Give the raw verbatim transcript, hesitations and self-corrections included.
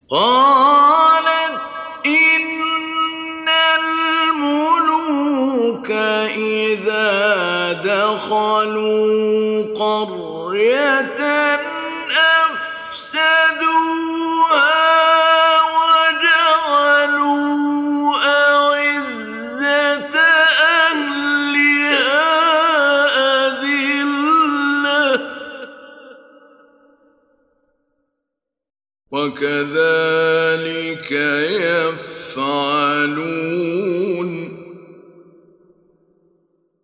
قالت إن الملوك إذا دخلوا قرية أفسدوها وجعلوا أعزة أهلها أذلة وكذلك يفعلون